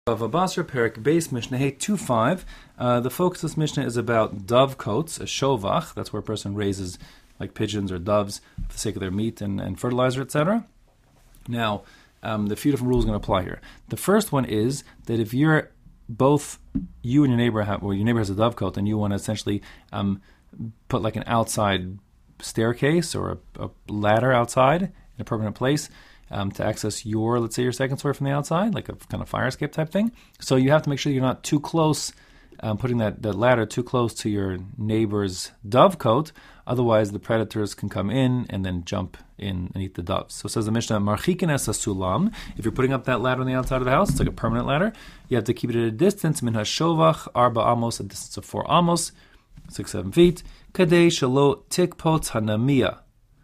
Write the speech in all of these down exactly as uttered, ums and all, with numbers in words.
Bava Basra, Perik Beis, Mishnah Hey two five. Uh, the focus of this Mishnah is about dovecotes, a shovach. That's where a person raises like pigeons or doves for the sake of their meat and, and fertilizer, et cetera. Now, um, the few different rules are going to apply here. The first one is that if you're both, you and your neighbor have, well, your neighbor has a dovecote, and you want to essentially um, put like an outside staircase or a, a ladder outside in a permanent place, Um, to access your, let's say, your second story from the outside, like a kind of fire escape type thing. So you have to make sure you're not too close, um, putting that, that ladder too close to your neighbor's dovecote. Otherwise, the predators can come in and then jump in and eat the doves. So it says the Mishnah, Marchikin es sulam. If you're putting up that ladder on the outside of the house, it's like a permanent ladder. You have to keep it at a distance, min hashovach, arba amos, a distance of four amos, six, seven feet. Kadei shalo tikpot hanamiya.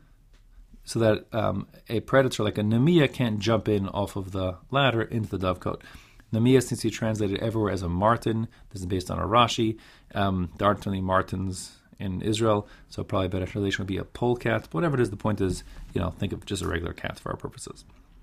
So that um, a predator like a namiya can't jump in off of the ladder into the dovecote. Namiya seems to be translated everywhere as a martin. This is based on a Rashi. Um, there aren't any martins in Israel, so probably a better translation would be a polecat. But whatever it is, the point is, you know, think of just a regular cat for our purposes.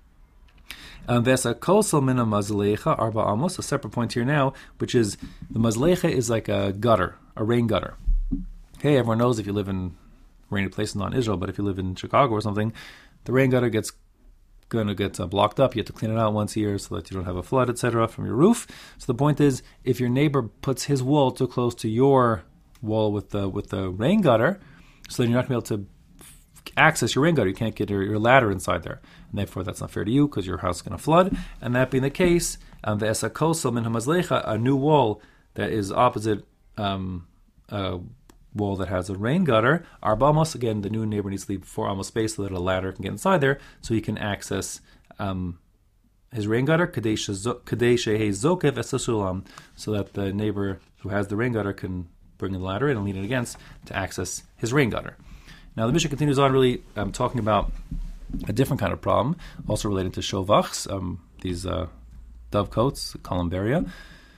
Vesa kosel mina mazlecha arba amos. A separate point here now, which is the mazlecha is like a gutter, a rain gutter. Okay, everyone knows if you live in rainy places, not in Israel, but if you live in Chicago or something, the rain gutter gets going to get uh, blocked up. You have to clean it out once a year so that you don't have a flood, et cetera, from your roof. So the point is, if your neighbor puts his wall too close to your wall with the with the rain gutter, so then you're not going to be able to access your rain gutter. You can't get your, your ladder inside there, and therefore that's not fair to you because your house is going to flood. And that being the case, um, the esa kosel min hamazlecha, a new wall that is opposite. Um, uh, wall that has a rain gutter, arba amos, again, the new neighbor needs to leave four amos space so that a ladder can get inside there so he can access um, his rain gutter, kadei shehe zokev es sulam, so that the neighbor who has the rain gutter can bring the ladder in and lean it against to access his rain gutter. Now the Mishnah continues on really um, talking about a different kind of problem, also related to shovachs, um, these uh, dovecotes, columbaria.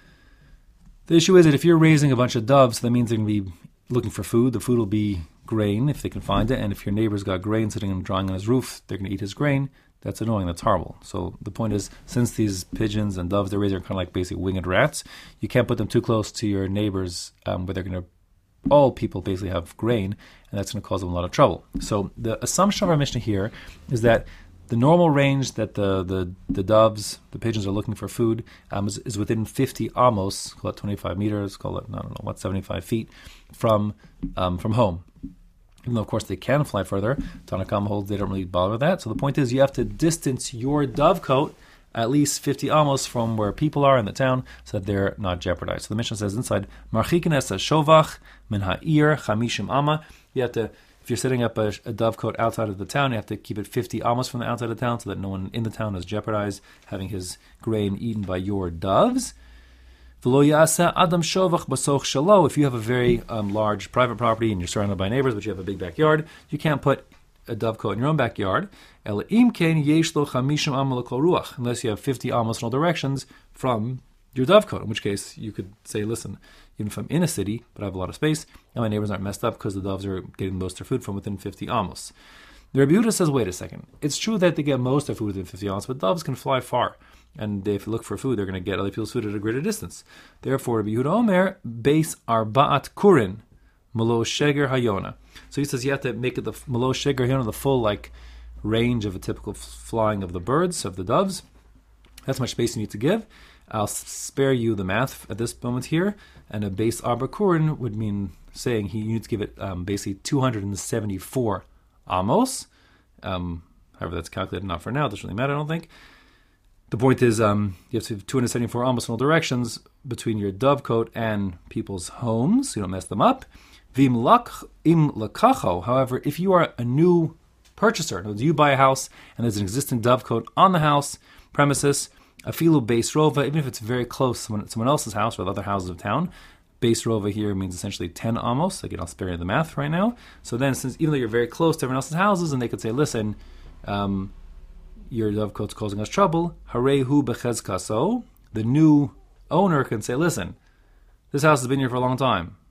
The issue is that if you're raising a bunch of doves, that means they're going to be looking for food. The food will be grain if they can find it, and if your neighbor's got grain sitting and drying on his roof, they're going to eat his grain. That's annoying. That's horrible. So the point is, since these pigeons and doves they're raising are kind of like basic winged rats, you can't put them too close to your neighbors, um, where they're going to, all people basically have grain, and that's going to cause them a lot of trouble. So the assumption of our Mishnah here is that the normal range that the, the, the doves, the pigeons are looking for food um, is, is within fifty amos, call it twenty-five meters, call it, I don't know, what, seventy-five feet from um, from home. Even though, of course, they can fly further, Tanakam holds they don't really bother with that. So the point is you have to distance your dovecote at least fifty amos from where people are in the town so that they're not jeopardized. So the Mishnah says inside, Marchikin es shovach min ha'ir chamishim amma. You have to, if you're setting up a, a dovecote outside of the town, you have to keep it fifty amos from the outside of the town so that no one in the town is jeopardized having his grain eaten by your doves. V'lo ya'aseh adam shovach basoch shalo. If you have a very um, large private property and you're surrounded by neighbors, but you have a big backyard, you can't put a dovecote in your own backyard. El im ken yesh lo chamishim amos l'kol ruach, unless you have fifty amos in all directions from your dovecote, in which case you could say, listen, even if I'm in a city, but I have a lot of space, and my neighbors aren't messed up because the doves are getting most of their food from within fifty amos. The Rebbe Yehuda says, wait a second. It's true that they get most of their food within fifty amos, but doves can fly far. And if you look for food, they're going to get other people's food at a greater distance. Therefore, Rebbe Yehuda Omer, base arba'at kurin, malo sheger hayona. So he says you have to make it the malo sheger hayona, the full like range of a typical flying of the birds, of the doves. That's how much space you need to give. I'll spare you the math at this moment here. And a base arba kurin would mean saying he you need to give it um, basically two hundred seventy-four amos. Um, however, that's calculated, not for now. It doesn't really matter, I don't think. The point is, um, you have to have two hundred seventy-four amos in all directions between your dovecote and people's homes, so you don't mess them up. Vim lak im lakacho. However, if you are a new purchaser, in other words, you buy a house and there's an existing dovecote on the house premises, afilu beis rova, even if it's very close to someone, someone else's house or the other houses of town, beis rova here means essentially ten amos. Again, I'll spare you the math right now. So then, since even though you're very close to everyone else's houses, and they could say, listen, um, your dovecote's causing us trouble, harehu bechezkaso, the new owner can say, listen, this house has been here for a long time.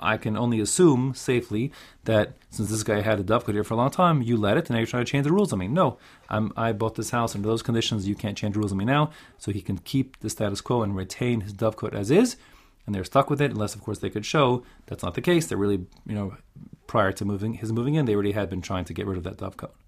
I can only assume safely that since this guy had a dovecote here for a long time, you let it, and now you're trying to change the rules on me. No, I'm, I bought this house under those conditions. You can't change the rules on me now. So he can keep the status quo and retain his dovecote as is, and they're stuck with it, unless, of course, they could show that's not the case. They're really, you know, prior to moving his moving in, they already had been trying to get rid of that dovecote.